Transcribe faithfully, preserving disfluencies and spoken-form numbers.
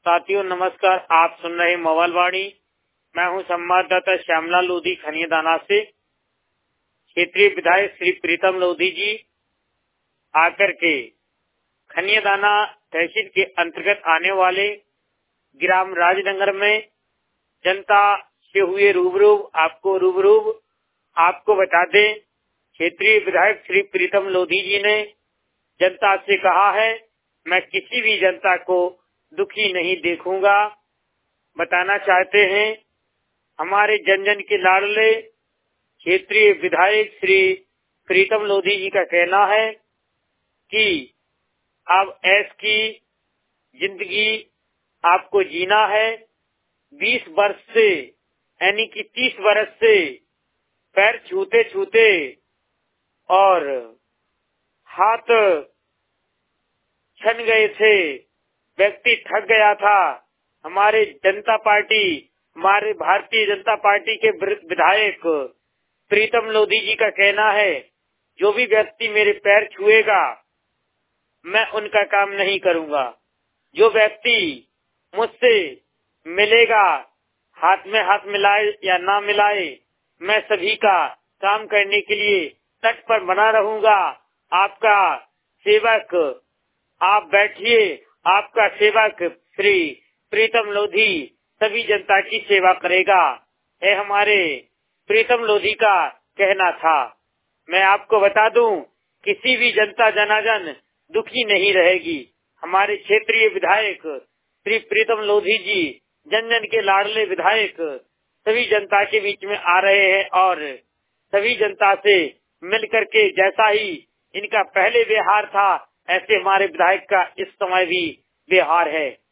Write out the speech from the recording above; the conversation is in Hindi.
साथियों नमस्कार। आप सुन रहे मोबाइल वाणी। मैं हूं संवाददाता श्यामलाल लोधी खनियादाना से। क्षेत्रीय विधायक श्री प्रीतम लोधी जी आकर के खनियादाना तहसील के अंतर्गत आने वाले ग्राम राजनगर में जनता से हुए रूबरू आपको रूबरू आपको बता दें। क्षेत्रीय विधायक श्री प्रीतम लोधी जी ने जनता से कहा है, मैं किसी भी जनता को दुखी नहीं देखूंगा। बताना चाहते हैं, हमारे जन जन के लाडले क्षेत्रीय विधायक श्री प्रीतम लोधी जी का कहना है कि अब ऐश की जिंदगी आपको जीना है। बीस वर्ष से यानी कि तीस वर्ष से पैर छूते छूते और हाथ छन गए थे, व्यक्ति थक गया था। हमारे जनता पार्टी हमारे भारतीय जनता पार्टी के विधायक प्रीतम लोधी जी का कहना है, जो भी व्यक्ति मेरे पैर छुएगा मैं उनका काम नहीं करूंगा। जो व्यक्ति मुझसे मिलेगा, हाथ में हाथ मिलाए या ना मिलाए, मैं सभी का काम करने के लिए तट पर बना रहूंगा। आपका सेवक, आप बैठिए, आपका सेवक श्री प्रीतम लोधी सभी जनता की सेवा करेगा। यह हमारे प्रीतम लोधी का कहना था। मैं आपको बता दूं, किसी भी जनता जनार्दन दुखी नहीं रहेगी। हमारे क्षेत्रीय विधायक श्री प्रीतम लोधी जी जन जन के लाडले विधायक सभी जनता के बीच में आ रहे हैं और सभी जनता से मिल करके जैसा ही इनका पहले व्यवहार था, ऐसे हमारे विधायक का इस समय भी व्यवहार है।